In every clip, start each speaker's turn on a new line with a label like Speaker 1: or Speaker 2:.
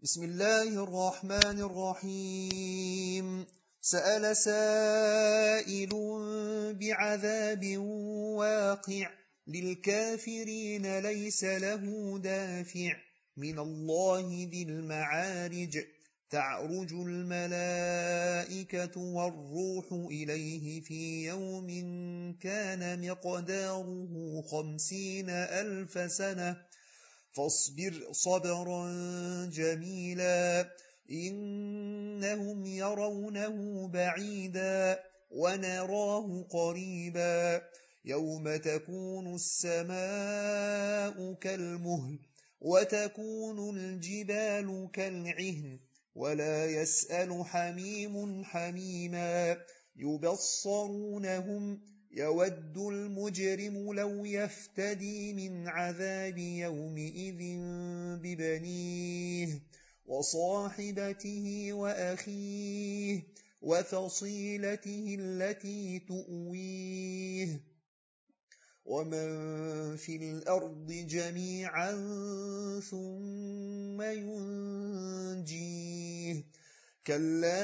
Speaker 1: بسم الله الرحمن الرحيم. سأل سائل بعذاب واقع للكافرين ليس له دافع من الله ذي المعارج تعرج الملائكة والروح إليه في يوم كان مقداره 50,000 سنة فاصبر صبرا جميلا إنهم يرونه بعيدا ونراه قريبا يوم تكون السماء كالمهل وتكون الجبال كالعهن ولا يسأل حميم حميما يبصرونهم يود المجرم لو يفتدي من عذاب يومئذ ببنيه وصاحبته وأخيه وفصيلته التي تؤويه ومن في الأرض جميعا ثم ينجيه كلا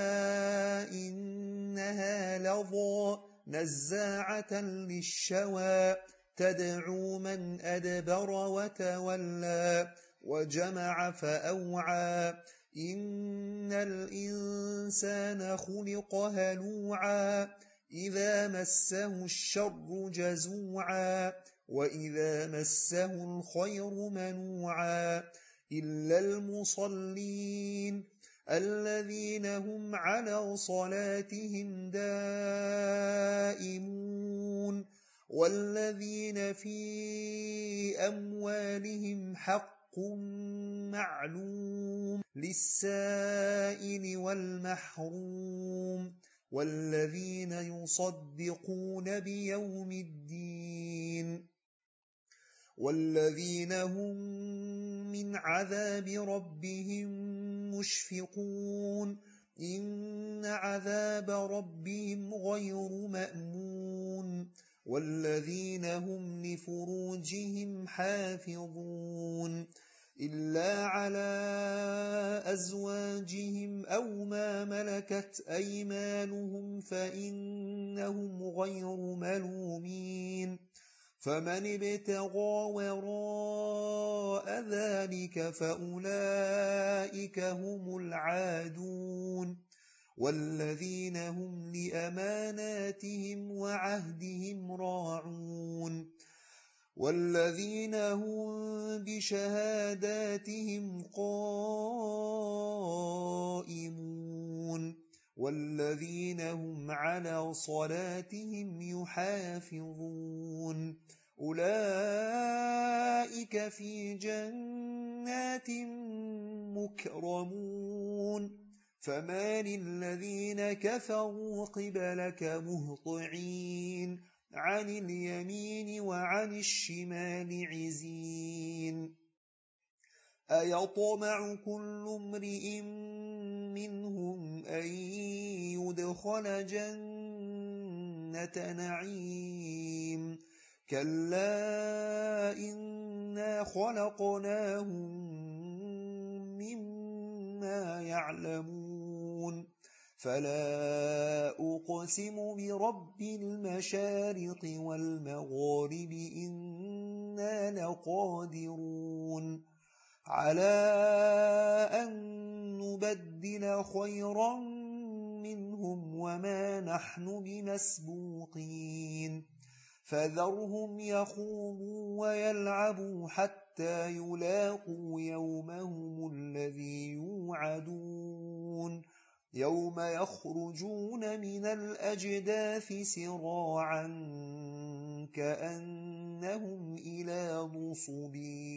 Speaker 1: إنها لظى نزاعة للشوى تدعو من أدبر وتولى وجمع فأوعى إن الإنسان خلق هلوعا إذا مسه الشر جزوعا وإذا مسه الخير منوعا إلا المصلين الذين هم على صلاتهم دائمون والذين في أموالهم حق معلوم للسائل والمحروم والذين يصدقون بيوم الدين والذين هم من عذاب ربهم مشفقون إن عذاب ربهم غير مأمون والذين هم لفروجهم حافظون إلا على أزواجهم أو ما ملكت أيمانهم فإنهم غير ملومين فمن ابتغى وراء ذلك فأولئك هم العادون والذين هم لأماناتهم وعهدهم راعون والذين هم بشهاداتهم قائمون والذين هم على صلاتهم يحافظون أولئك في جنات مكرمون فمال الذين كفروا قبلك مهطعين عن اليمين وعن الشمال عزين أيطمع كل امرئ منهم أن يدخل جنة نعيم كلا إنا خلقناهم مما يعلمون فلا أقسم برب المشارق والمغارب إنا لقادرون على أن نبدل خيرا منهم وما نحن بمسبوقين فذرهم يخوضوا ويلعبوا حتى يلاقوا يومهم الذي يوعدون يوم يخرجون من الأجداث سراعا كأنهم إلى نصب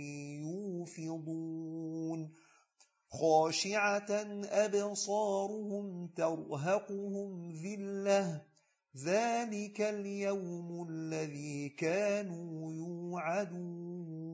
Speaker 1: يوفضون خاشعة أبصارهم ترهقهم ذلة ذلك اليوم الذي كانوا يوعدون